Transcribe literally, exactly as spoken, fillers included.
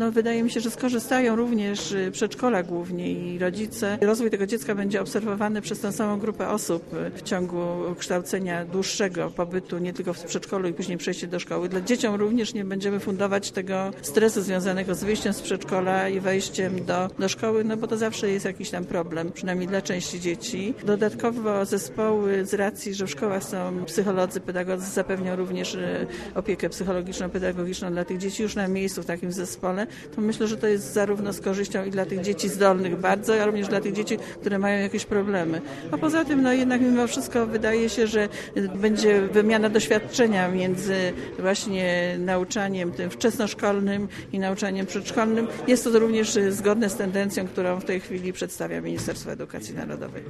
no wydaje mi się, że skorzystają również przedszkola głównie i rodzice. Rozwój tego dziecka będzie obserwowany przez tę samą grupę osób w ciągu kształcenia dłuższego pobytu, nie tylko w przedszkolu i później przejście do szkoły. Dla dzieciom również nie będziemy fundować tego stresu związanego z wyjściem z przedszkola i wejściem do, do szkoły, no bo to zawsze jest jakiś tam problem, przynajmniej dla części dzieci. Dodatkowo zespoły z racji, że w szkołach są psycholodzy, pedagodzy, zapewnią również opiekę psychologiczną, pedagogiczną dla tych dzieci już na miejscu w takim zespole, to myślę, że to jest zarówno z korzyścią i dla tych dzieci zdolnych bardzo, a również dla tych dzieci, które mają jakieś problemy. A poza tym, no jednak mimo wszystko wydaje się, że będzie wymiana doświadczenia między właśnie nauczaniem tym wczesnoszkolnym i nauczaniem przedszkolnym. Jest to również zgodne z tendencją, którą w tej chwili przedstawia Ministerstwo Edukacji Narodowej.